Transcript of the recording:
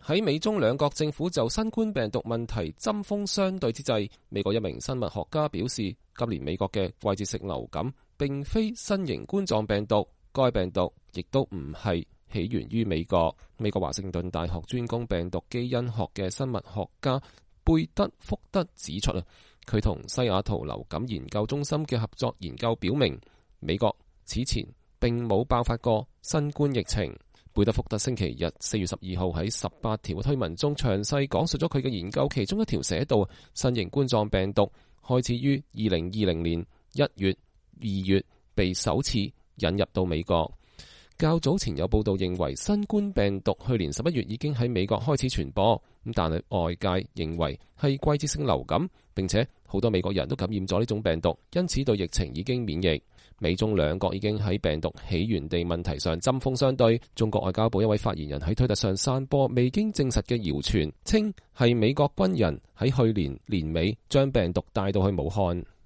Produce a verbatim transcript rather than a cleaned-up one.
喺美中兩國政府就新冠病毒問題針鋒相對之際，美國一名生物學家表示，今年美國嘅季節性流感並非新型冠狀病毒，該病毒亦都唔係起源於美國。美國華盛頓大學專攻病毒基因學嘅生物學家貝德福德指出啊，佢同西雅圖流感研究中心嘅合作研究表明，美國此前並冇爆發過新冠疫情。貝德福德星期日四月十二號喺十八條嘅推文中詳細講述咗佢嘅研究，其中一條寫到，新型冠狀病毒開始於二零二零年一月、二月被首次引入到美國。較早前有報道認為新冠病毒去年十一月已經喺美國開始傳播，咁但係外界認為係季節性流感，並且好多美國人都感染咗呢種病毒，因此對疫情已經免疫。美中兩國已經喺病毒起源地問題上針鋒相對。中國外交部一位發言人喺推特上散播未經證實嘅謠傳，稱係美國軍人喺去年年尾將病毒帶到去武漢。